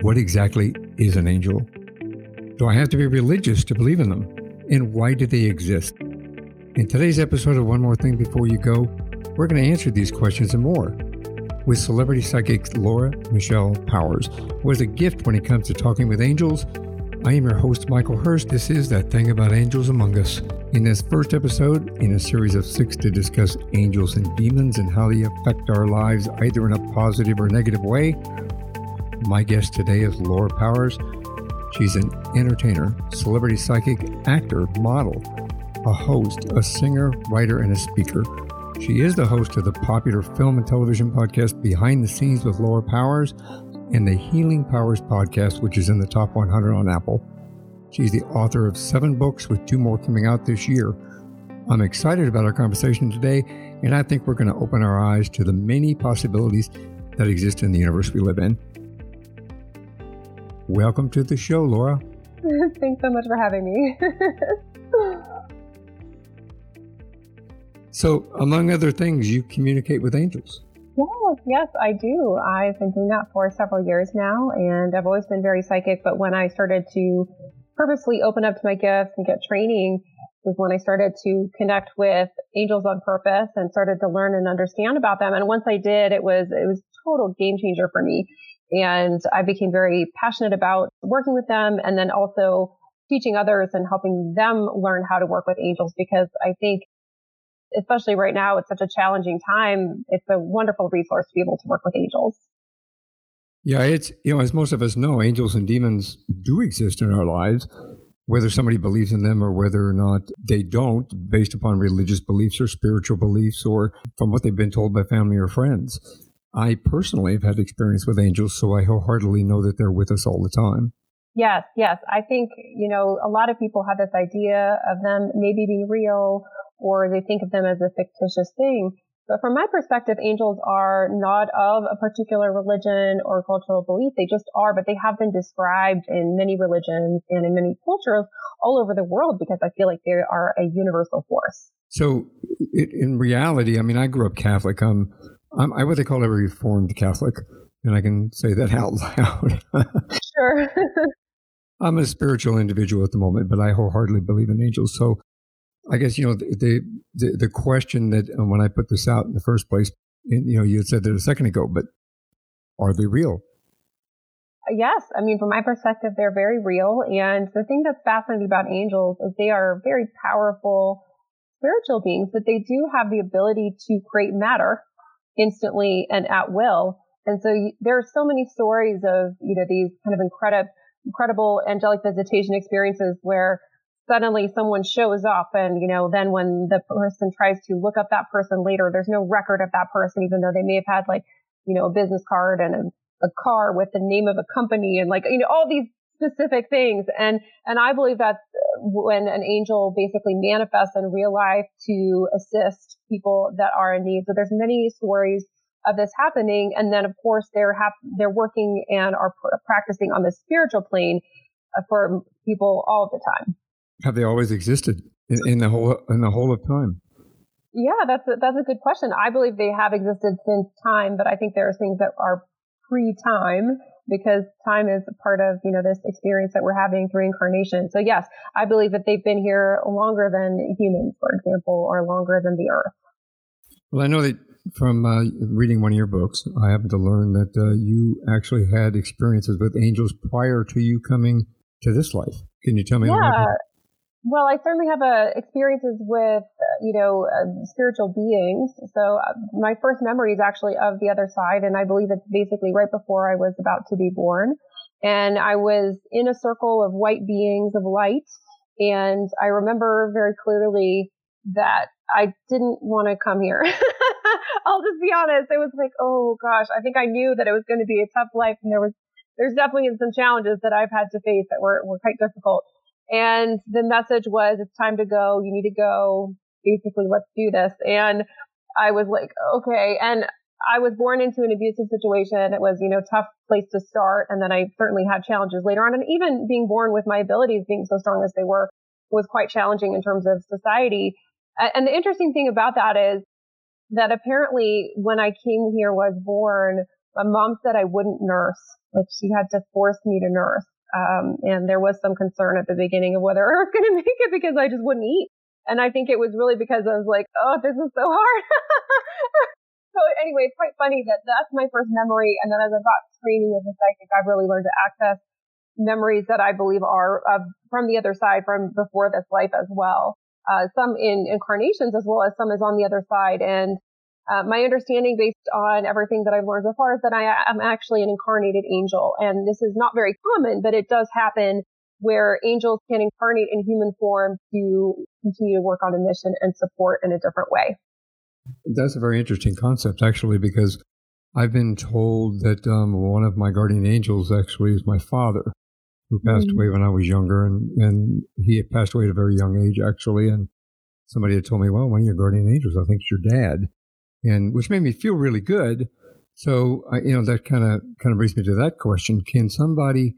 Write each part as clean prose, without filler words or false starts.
What exactly is an angel? Do I have to be religious to believe in them? And why do they exist? In today's episode of One More Thing Before You Go, we're going to answer these questions and more with celebrity psychic Laura Michelle Powers, who has a gift when it comes to talking with angels. I am your host, Michael Hurst. This is That Thing About Angels Among Us. In this first episode, in a series of 6 to discuss angels and demons and how they affect our lives either in a positive or negative way, my guest today is Laura Powers. She's an entertainer, celebrity psychic, actor, model, a host, a singer, writer, and a speaker. She is the host of the popular film and television podcast Behind the Scenes with Laura Powers and the Healing Powers podcast, which is in the top 100 on Apple. She's the author of 7 books with 2 more coming out this year. I'm excited about our conversation today, and I think we're going to open our eyes to the many possibilities that exist in the universe we live in. Welcome to the show, Laura. Thanks so much for having me. So, among other things, you communicate with angels. Yes, I do. I've been doing that for several years now, and I've always been very psychic. But when I started to purposely open up to my gifts and get training, was when I started to connect with angels on purpose and started to learn and understand about them. And once I did, it was a total game changer for me. And I became very passionate about working with them and then also teaching others and helping them learn how to work with angels, because I think, especially right now, it's such a challenging time. It's a wonderful resource to be able to work with angels. Yeah, it's, as most of us know, angels and demons do exist in our lives, whether somebody believes in them or whether or not they don't, based upon religious beliefs or spiritual beliefs or from what they've been told by family or friends. I personally have had experience with angels, so I wholeheartedly know that they're with us all the time. Yes. I think, a lot of people have this idea of them maybe being real, or they think of them as a fictitious thing. But from my perspective, angels are not of a particular religion or cultural belief. They just are, but they have been described in many religions and in many cultures all over the world because I feel like they are a universal force. So in reality, I grew up Catholic. I'm what they call a Reformed Catholic, and I can say that out loud. Sure. I'm a spiritual individual at the moment, but I wholeheartedly believe in angels. So I guess, the question that when I put this out in the first place, and, you had said that a second ago, but are they real? Yes. From my perspective, they're very real. And the thing that's fascinating about angels is they are very powerful spiritual beings, but they do have the ability to create matter instantly and at will. And so there are so many stories of, these kind of incredible angelic visitation experiences where suddenly someone shows up and, then when the person tries to look up that person later, there's no record of that person, even though they may have had a business card and a car with the name of a company and all these specific things. And I believe that's when an angel basically manifests in real life to assist people that are in need. So there's many stories of this happening. And then, of course, they're working and are practicing on the spiritual plane for people all the time. Have they always existed in the whole of time? Yeah, that's a good question. I believe they have existed since time, but I think there are things that are pre-time, because time is a part of, this experience that we're having through incarnation. So yes, I believe that they've been here longer than humans, for example, or longer than the Earth. Well, I know that from reading one of your books, I happened to learn that you actually had experiences with angels prior to you coming to this life. Can you tell me? Yeah. Well, I certainly have experiences with, spiritual beings. So my first memory is actually of the other side, and I believe it's basically right before I was about to be born. And I was in a circle of white beings of light, and I remember very clearly that I didn't want to come here. I'll just be honest. It was like, oh gosh, I think I knew that it was going to be a tough life, and there's definitely some challenges that I've had to face that were quite difficult. And the message was, it's time to go. You need to go. Basically, let's do this. And I was like, okay. And I was born into an abusive situation. It was, tough place to start. And then I certainly had challenges later on. And even being born with my abilities being so strong as they were was quite challenging in terms of society. And the interesting thing about that is that apparently when I came here, was born, My mom said I wouldn't nurse. Like she had to force me to nurse. And there was some concern at the beginning of whether I was going to make it because I just wouldn't eat. And I think it was really because I was like, oh, this is so hard. So anyway, it's quite funny that that's my first memory. And then as I got training as a psychic, I've really learned to access memories that I believe are from the other side, from before this life as well. Some in incarnations as well as some is on the other side. And my understanding based on everything that I've learned so far is that I am actually an incarnated angel. And this is not very common, but it does happen where angels can incarnate in human form to continue to work on a mission and support in a different way. That's a very interesting concept, actually, because I've been told that one of my guardian angels actually is my father, who passed away when I was younger, and he had passed away at a very young age, actually. And somebody had told me, well, one of your guardian angels, I think, is your dad, and which made me feel really good. So, that kind of brings me to that question: can somebody,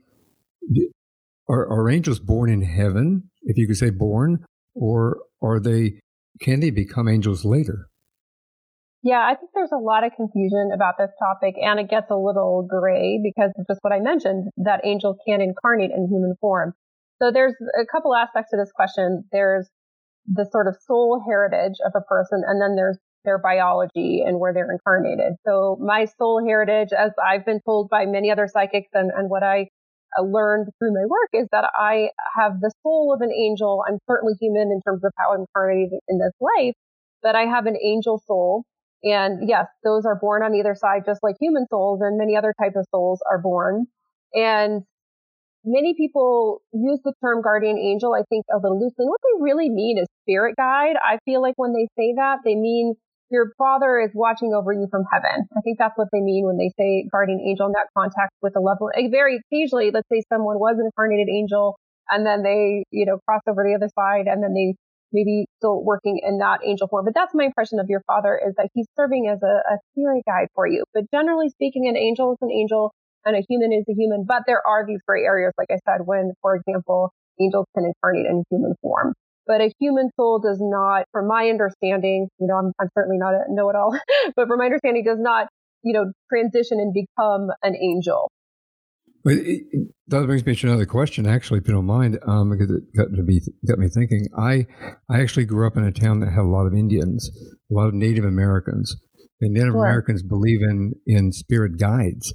are angels born in heaven, if you could say born, or can they become angels later? Yeah, I think there's a lot of confusion about this topic, and it gets a little gray because of just what I mentioned, that angels can incarnate in human form. So there's a couple aspects to this question. There's the sort of soul heritage of a person, and then there's their biology and where they're incarnated. So my soul heritage, as I've been told by many other psychics and what I learned through my work, is that I have the soul of an angel. I'm certainly human in terms of how I'm incarnated in this life, but I have an angel soul. And yes, those are born on either side, just like human souls and many other types of souls are born. And many people use the term guardian angel, I think, a little loosely. What they really mean is spirit guide. I feel like when they say that, they mean your father is watching over you from heaven. I think that's what they mean when they say guardian angel, in that context with a loved one. Very occasionally, let's say someone was an incarnated angel and then they, cross over to the other side and then they maybe still working in that angel form. But that's my impression of your father, is that he's serving as a spirit guide for you. But generally speaking, an angel is an angel and a human is a human. But there are these gray areas, like I said, when, for example, angels can incarnate in human form. But a human soul does not, from my understanding, I'm certainly not a know-it-all, but from my understanding, does not, transition and become an angel. But that brings me to another question, actually, if you don't mind, because it got me thinking. I actually grew up in a town that had a lot of Indians, a lot of Native Americans. And Native Americans believe in spirit guides.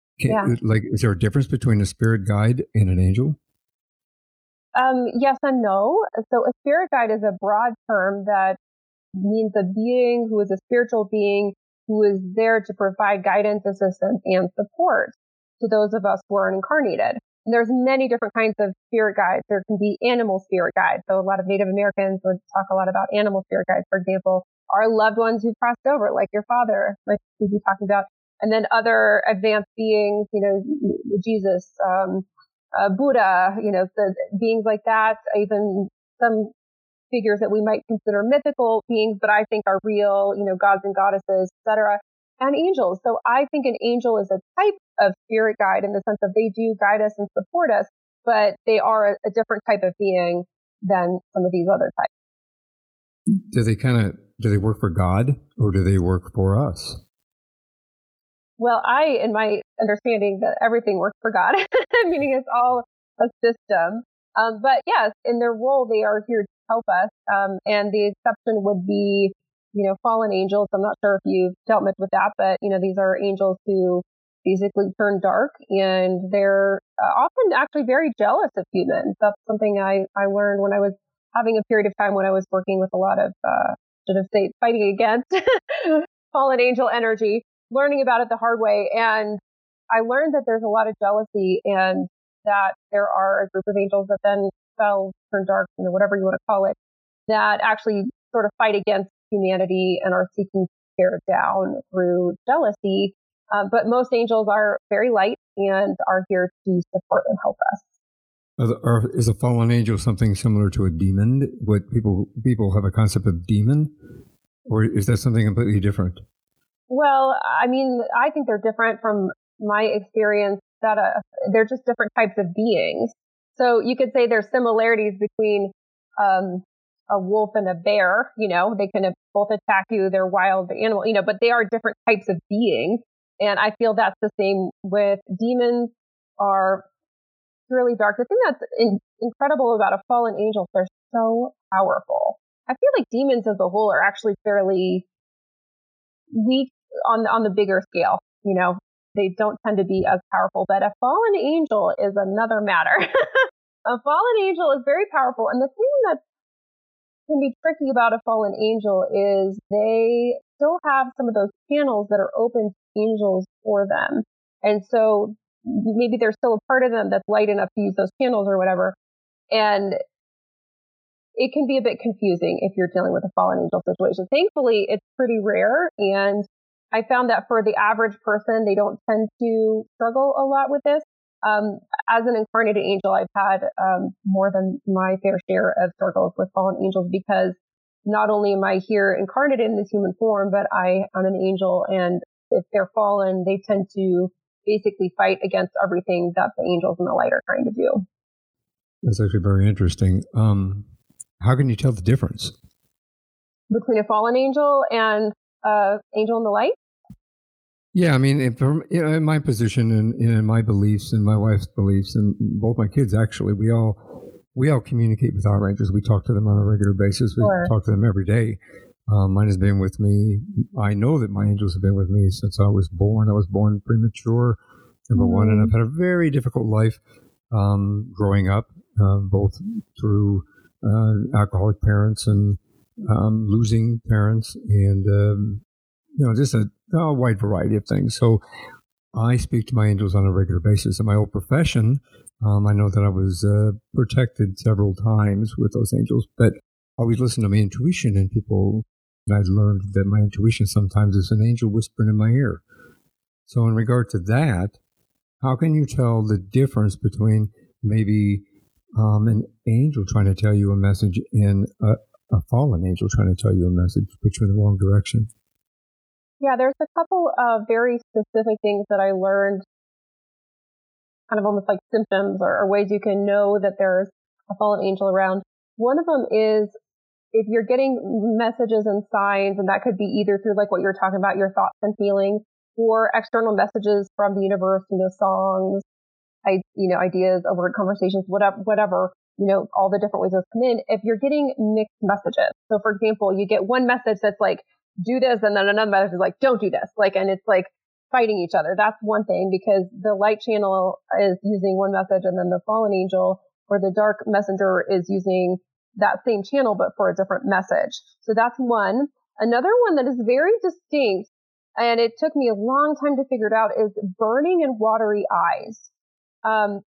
Is there a difference between a spirit guide and an angel? Yes and no. So a spirit guide is a broad term that means a being who is a spiritual being who is there to provide guidance, assistance, and support to those of us who are incarnated. And there's many different kinds of spirit guides. There can be animal spirit guides. So a lot of Native Americans would talk a lot about animal spirit guides, for example, our loved ones who crossed over, like your father, like we've been talking about. And then other advanced beings, Jesus, Buddha, the beings like that, even some figures that we might consider mythical beings, but I think are real, gods and goddesses, etc., and angels. So I think an angel is a type of spirit guide in the sense that they do guide us and support us, but they are a different type of being than some of these other types. Do they work for God or do they work for us? Well, in my understanding, that everything works for God, meaning it's all a system. But yes, in their role, they are here to help us. And the exception would be, fallen angels. I'm not sure if you've dealt much with that, but, these are angels who basically turn dark, and they're often actually very jealous of humans. That's something I learned when I was having a period of time when I was working with a lot of, fighting against fallen angel energy, learning about it the hard way. And I learned that there's a lot of jealousy, and that there are a group of angels that then turn dark, whatever you want to call it, that actually sort of fight against humanity and are seeking to tear it down through jealousy. But most angels are very light and are here to support and help us. Is a fallen angel something similar to a demon? What people have a concept of demon, or is that something completely different? Well, I mean, I think they're different from my experience, that they're just different types of beings. So you could say there's similarities between a wolf and a bear. They can both attack you. They're wild animal, but they are different types of beings. And I feel that's the same with demons are really dark. The thing that's incredible about a fallen angel, they're so powerful. I feel like demons as a whole are actually fairly weak on the bigger scale. You know, they don't tend to be as powerful, but a fallen angel is another matter. A fallen angel is very powerful. And the thing that can be tricky about a fallen angel is they still have some of those channels that are open to angels for them. And so maybe there's still a part of them that's light enough to use those channels or whatever. And it can be a bit confusing if you're dealing with a fallen angel situation. Thankfully, it's pretty rare. And I found that for the average person, they don't tend to struggle a lot with this. As an incarnated angel, I've had more than my fair share of struggles with fallen angels, because not only am I here incarnated in this human form, but I am an angel. And if they're fallen, they tend to basically fight against everything that the angels in the light are trying to do. That's actually very interesting. How can you tell the difference between a fallen angel and angel in the light? Yeah, I mean, in my position and in my beliefs and my wife's beliefs and both my kids, actually, we all communicate with our angels. We talk to them on a regular basis. We talk to them every day. Mine has been with me. I know that my angels have been with me since I was born. I was born premature, number one, and I've had a very difficult life growing up, both through alcoholic parents and losing parents, and just a wide variety of things. So I speak to my angels on a regular basis. In my old profession, I know that I was protected several times with those angels, but I always listen to my intuition, and I learned that my intuition sometimes is an angel whispering in my ear. So in regard to that, how can you tell the difference between maybe an angel trying to tell you a message and a fallen angel trying to tell you a message, put you in the wrong direction? Yeah, there's a couple of very specific things that I learned, kind of almost like symptoms or ways you can know that there's a fallen angel around. One of them is if you're getting messages and signs, and that could be either through like what you're talking about, your thoughts and feelings, or external messages from the universe, songs, ideas, overt conversations, whatever, all the different ways those come in. If you're getting mixed messages, so for example, you get one message that's like, do this, and then another message is like, don't do this, and it's like fighting each other. That's one thing, because the light channel is using one message, and then the fallen angel or the dark messenger is using that same channel, but for a different message. So that's one. Another one that is very distinct, and it took me a long time to figure it out, is burning and watery eyes. And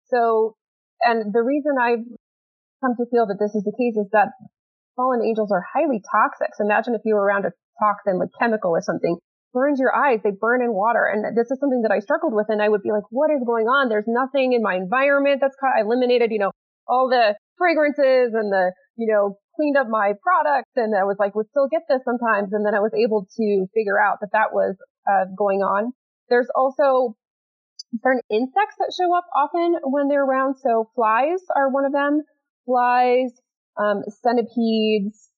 the reason I've come to feel that this is the case is that fallen angels are highly toxic. So imagine if you were around a toxin, like chemical or something, burns your eyes, they burn in water. And this is something that I struggled with, and I would be like, what is going on? There's nothing in my environment that's I eliminated, all the fragrances and the, cleaned up my products. And I was like, would still get this sometimes. And then I was able to figure out that was going on. There's also certain insects that show up often when they're around. So flies are one of them. Flies, centipedes,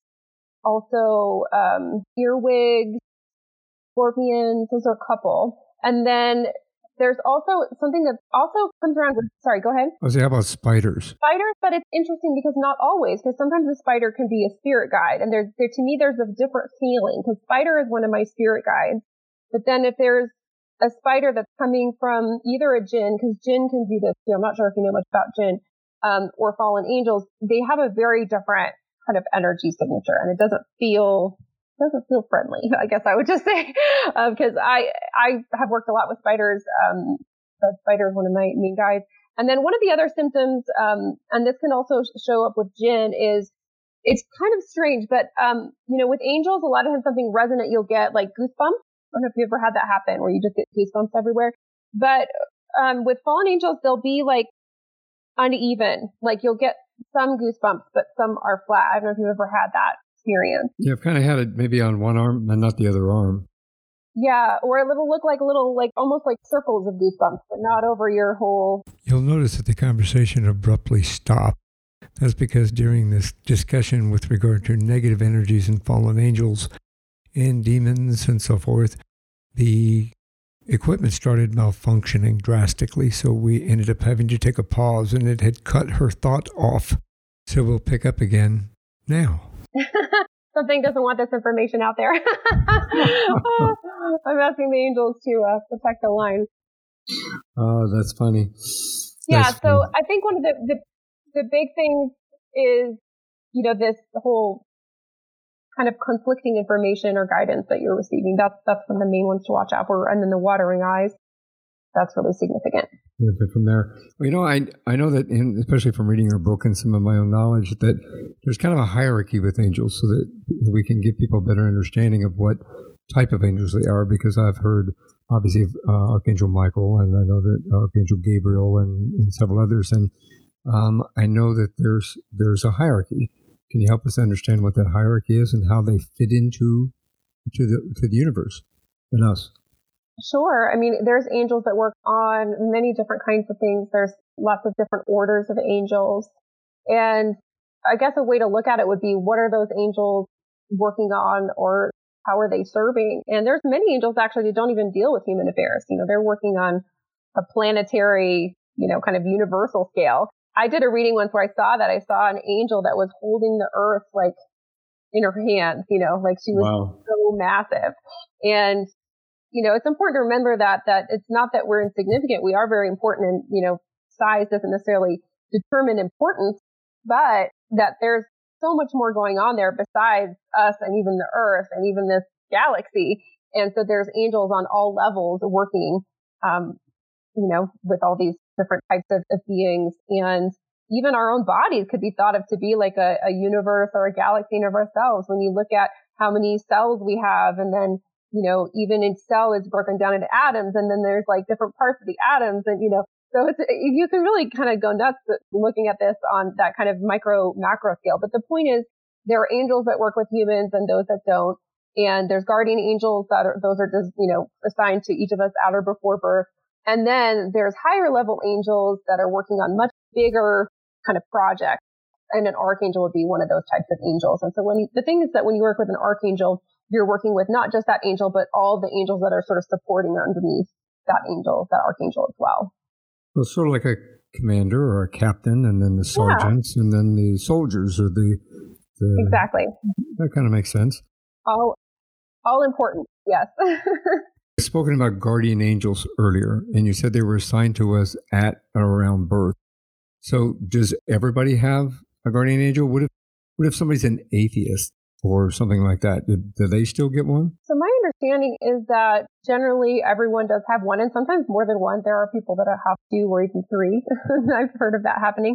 also earwigs, scorpions. Those are a couple. And then there's also something that also comes around with, sorry, go ahead. I was saying, how about spiders? Spiders, but it's interesting because not always, because sometimes a spider can be a spirit guide. And to me, there's a different feeling, because spider is one of my spirit guides. But then if there's a spider that's coming from either a jinn, because jinn can do this too. I'm not sure if you know much about jinn, or fallen angels. They have a very different kind of energy signature, and it doesn't feel friendly, I guess I would just say, because I have worked a lot with spiders. The spider is one of my main guides. And then one of the other symptoms, and this can also show up with jinn, is it's kind of strange, but with angels, a lot of times something resonant, you'll get like goosebumps. I don't know if you ever had that happen where you just get goosebumps everywhere. But with fallen angels, they'll be like uneven. Like you'll get some goosebumps, but some are flat. I don't know if you've ever had that experience. Yeah, I've kind of had it maybe on one arm and not the other arm. Yeah, or it'll look like almost like circles of goosebumps, but not over your whole. You'll notice that the conversation abruptly stopped. That's because during this discussion with regard to negative energies and fallen angels and demons and so forth, the equipment started malfunctioning drastically, so we ended up having to take a pause, and it had cut her thought off. So we'll pick up again now. Something doesn't want this information out there. I'm asking the angels to protect the line. Oh, that's funny. Yeah, that's so funny. I think one of the big things is, this whole kind of conflicting information or guidance that you're receiving. That's one of the main ones to watch out for. And then the watering eyes, that's really significant. From there, well, I know that, especially from reading your book and some of my own knowledge, that there's kind of a hierarchy with angels, so that we can give people a better understanding of what type of angels they are. Because I've heard, obviously, of Archangel Michael, and I know that Archangel Gabriel, and several others, and I know that there's a hierarchy. Can you help us understand what that hierarchy is and how they fit into the universe and us? Sure. I mean, there's angels that work on many different kinds of things. There's lots of different orders of angels. And I guess a way to look at it would be, what are those angels working on, or how are they serving? And there's many angels actually that don't even deal with human affairs. They're working on a planetary, kind of universal scale. I did a reading once where I saw an angel that was holding the earth like in her hands, like she was Wow. So massive. And it's important to remember that it's not that we're insignificant. We are very important, and, size doesn't necessarily determine importance, but that there's so much more going on there besides us and even the earth and even this galaxy. And so there's angels on all levels working, with all these different types of beings. And even our own bodies could be thought of to be like a universe or a galaxy in of ourselves. When you look at how many cells we have, and then even each cell is broken down into atoms, and then there's like different parts of the atoms, and so you can really kind of go nuts looking at this on that kind of macro scale. But the point is, there are angels that work with humans and those that don't, and there's guardian angels those are just assigned to each of us at or before birth, and then there's higher level angels that are working on much bigger kind of projects, and an archangel would be one of those types of angels. And so the thing is that when you work with an archangel, you're working with not just that angel, but all the angels that are sort of supporting underneath that archangel as well. Well, sort of like a commander or a captain, and then the sergeants, and then the soldiers, or the exactly. That kind of makes sense. All important, yes. You've spoken about guardian angels earlier, and you said they were assigned to us at or around birth. So does everybody have a guardian angel? What if somebody's an atheist or something like that? Do they still get one? So my understanding is that generally everyone does have one, and sometimes more than one. There are people that have 2 or even 3. I've heard of that happening.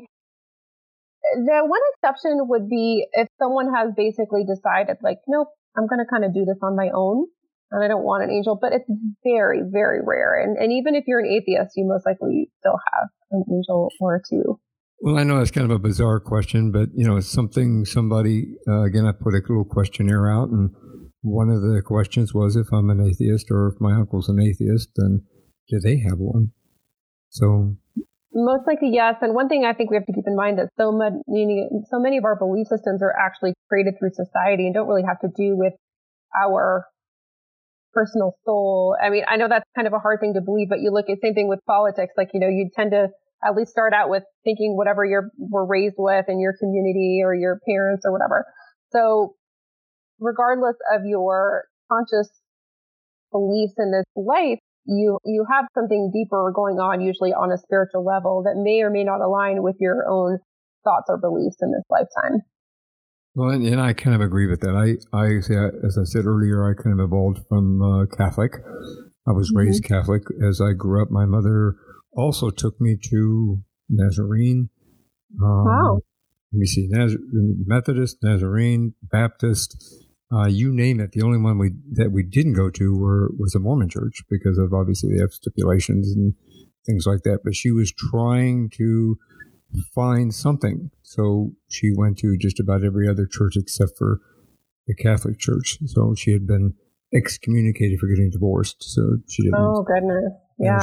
The one exception would be if someone has basically decided, like, nope, I'm going to kind of do this on my own, and I don't want an angel. But it's very, very rare. And even if you're an atheist, you most likely still have an angel or 2. Well, I know that's kind of a bizarre question, but, it's something somebody, again, I put a little questionnaire out, and one of the questions was, if I'm an atheist or if my uncle's an atheist, then do they have one? So most likely, yes. And one thing I think we have to keep in mind that so many of our belief systems are actually created through society and don't really have to do with our personal soul. I mean, I know that's kind of a hard thing to believe, but you look at same thing with politics. Like, you tend to at least start out with thinking whatever you were raised with in your community or your parents or whatever. So regardless of your conscious beliefs in this life, you have something deeper going on, usually on a spiritual level, that may or may not align with your own thoughts or beliefs in this lifetime. Well, and I kind of agree with that. I as I said earlier, I kind of evolved from Catholic. I was raised Catholic. As I grew up, my mother also took me to Nazarene. Wow. Let me see, Methodist, Nazarene, Baptist, you name it. The only one that we didn't go to was a Mormon church, because of, obviously, they have stipulations and things like that. But she was trying to find something, so she went to just about every other church except for the Catholic Church. So she had been excommunicated for getting divorced, so she didn't. Oh, goodness. Yeah.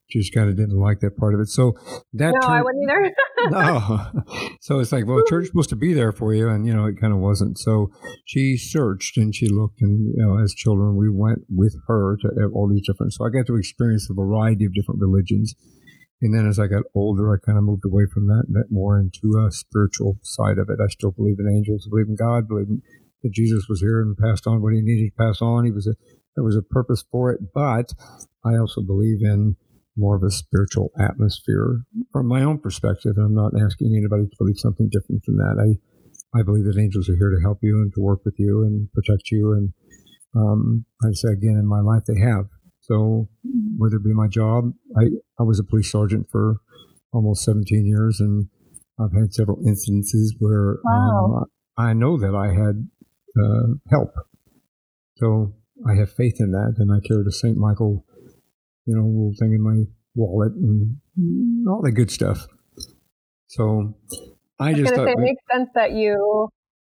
She just kind of didn't like that part of it. So that No, I wouldn't either. no. So it's like, well, church is supposed to be there for you, and it kind of wasn't. So she searched and she looked, and as children, we went with her to all these different. So I got to experience a variety of different religions. And then as I got older, I kind of moved away from that and went more into a spiritual side of it. I still believe in angels, believe in God, believe that Jesus was here and passed on what he needed to pass on. There was a purpose for it, but I also believe in more of a spiritual atmosphere from my own perspective. I'm not asking anybody to believe something different from that. I believe that angels are here to help you and to work with you and protect you. And I'd say again, in my life, they have. So whether it be my job, I was a police sergeant for almost 17 years, and I've had several incidences where I know that I had help. So I have faith in that, and I carried a St. Michael, little thing in my wallet and all that good stuff. So I just thought it makes sense that you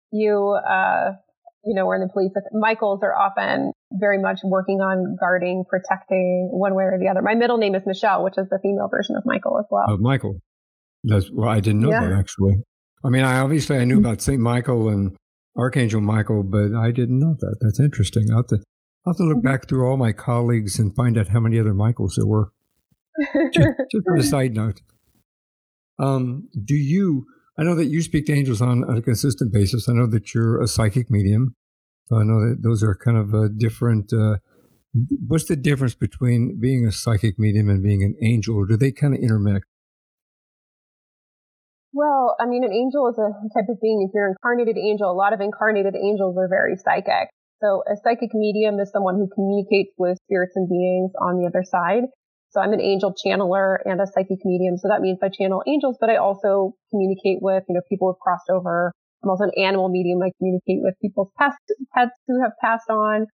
were in the police. Michaels are often very much working on guarding, protecting one way or the other. My middle name is Michelle, which is the female version of Michael as well. Of Michael. I didn't know that actually. I mean, I knew about St. Michael and Archangel Michael, but I didn't know that. That's interesting. I'll have to look back through all my colleagues and find out how many other Michaels there were. just for a side note. I know that you speak to angels on a consistent basis. I know that you're a psychic medium. So I know that those are kind of different. What's the difference between being a psychic medium and being an angel? Or do they kind of intermix? Well, I mean, an angel is a type of being. If you're an incarnated angel, a lot of incarnated angels are very psychic. So a psychic medium is someone who communicates with spirits and beings on the other side. So I'm an angel channeler and a psychic medium. So that means I channel angels, but I also communicate with, people who've crossed over. I'm also an animal medium. I communicate with people's pets who have passed on.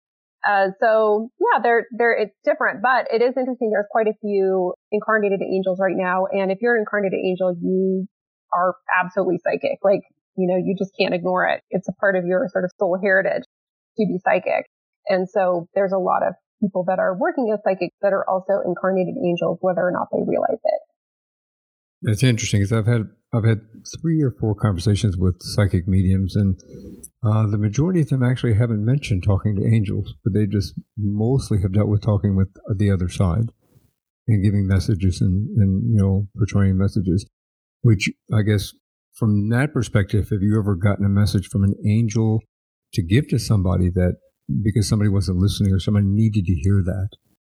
So yeah, it's different, but it is interesting. There's quite a few incarnated angels right now. And if you're an incarnated angel, you are absolutely psychic. Like, you just can't ignore it. It's a part of your sort of soul heritage to be psychic. And so there's a lot of people that are working as psychics that are also incarnated angels, whether or not they realize it. That's interesting because I've had 3 or 4 conversations with psychic mediums, and the majority of them actually haven't mentioned talking to angels, but they just mostly have dealt with talking with the other side and giving messages and portraying messages. Which I guess from that perspective, have you ever gotten a message from an angel to give to somebody that because somebody wasn't listening or somebody needed to hear that?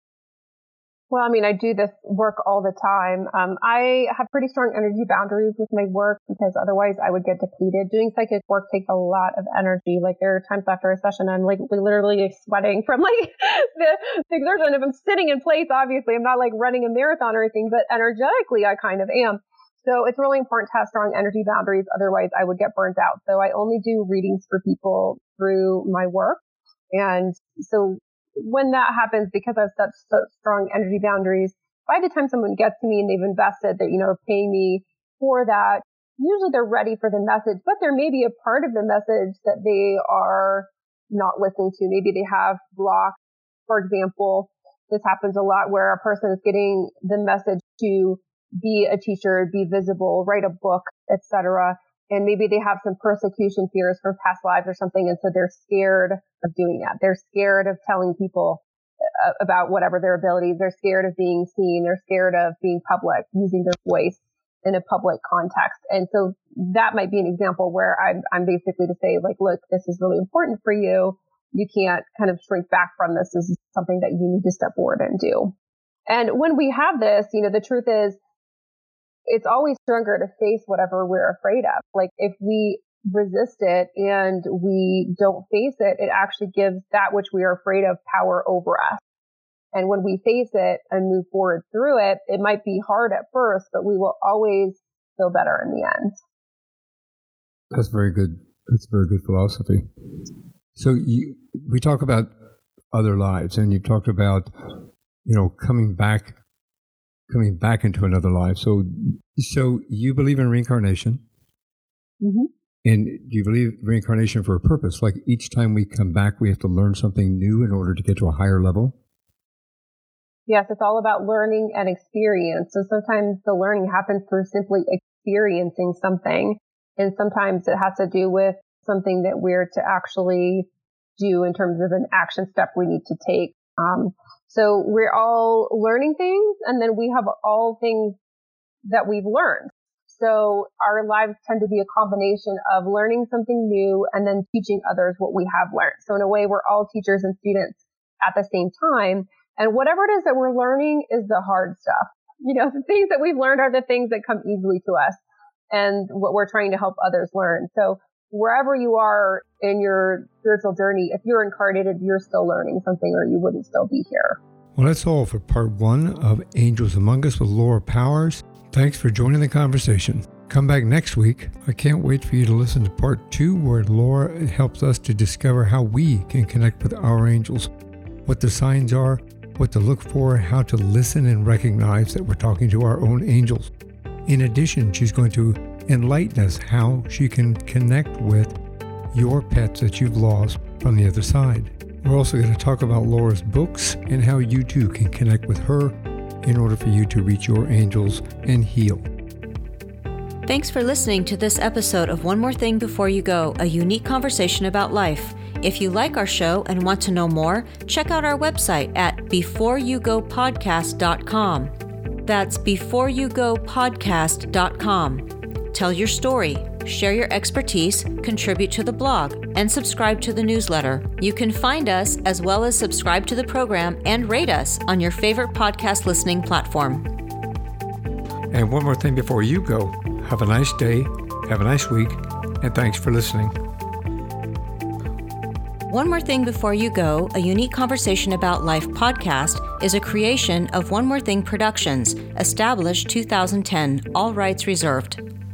Well, I mean, I do this work all the time. I have pretty strong energy boundaries with my work because otherwise I would get depleted. Doing psychic work takes a lot of energy. Like there are times after a session I'm like literally sweating from like the exertion. If I'm sitting in place, obviously I'm not like running a marathon or anything, but energetically I kind of am. So it's really important to have strong energy boundaries. Otherwise I would get burnt out. So I only do readings for people through my work. And so when that happens, because I have such strong energy boundaries, by the time someone gets to me and they've invested that, are paying me for that, usually they're ready for the message, but there may be a part of the message that they are not listening to. Maybe they have blocks. For example, this happens a lot where a person is getting the message to be a teacher, be visible, write a book, etc. And maybe they have some persecution fears from past lives or something. And so they're scared of doing that. They're scared of telling people about whatever their abilities. They're scared of being seen. They're scared of being public, using their voice in a public context. And so that might be an example where I'm basically to say, like, look, this is really important for you. You can't kind of shrink back from this. This is something that you need to step forward and do. And when we have this, the truth is, it's always stronger to face whatever we're afraid of. Like if we resist it and we don't face it, it actually gives that which we are afraid of power over us. And when we face it and move forward through it, it might be hard at first, but we will always feel better in the end. That's very good. That's very good philosophy. So we talk about other lives, and you talked about, coming back into another life. So you believe in reincarnation. Mm-hmm. And do you believe reincarnation for a purpose? Like each time we come back, we have to learn something new in order to get to a higher level? Yes, it's all about learning and experience. So sometimes the learning happens through simply experiencing something. And sometimes it has to do with something that we're to actually do in terms of an action step we need to take. So we're all learning things, and then we have all things that we've learned. So our lives tend to be a combination of learning something new and then teaching others what we have learned. So in a way, we're all teachers and students at the same time. And whatever it is that we're learning is the hard stuff. The things that we've learned are the things that come easily to us and what we're trying to help others learn. So wherever you are in your spiritual journey, if you're incarnated, you're still learning something or you wouldn't still be here. Well, that's all for part 1 of Angels Among Us with Laura Powers. Thanks for joining the conversation. Come back next week. I can't wait for you to listen to part 2, where Laura helps us to discover how we can connect with our angels, what the signs are, what to look for, how to listen and recognize that we're talking to our own angels. In addition, she's going to enlighten us how she can connect with your pets that you've lost from the other side. We're also going to talk about Laura's books and how you too can connect with her in order for you to reach your angels and heal. Thanks for listening to this episode of One More Thing Before You Go, a unique conversation about life. If you like our show and want to know more, check out our website at beforeyougopodcast.com. That's beforeyougopodcast.com. Tell your story, share your expertise, contribute to the blog, and subscribe to the newsletter. You can find us as well as subscribe to the program and rate us on your favorite podcast listening platform. And one more thing before you go. Have a nice day, have a nice week, and thanks for listening. One More Thing Before You Go, a unique conversation about life podcast, is a creation of One More Thing Productions, established 2010, all rights reserved.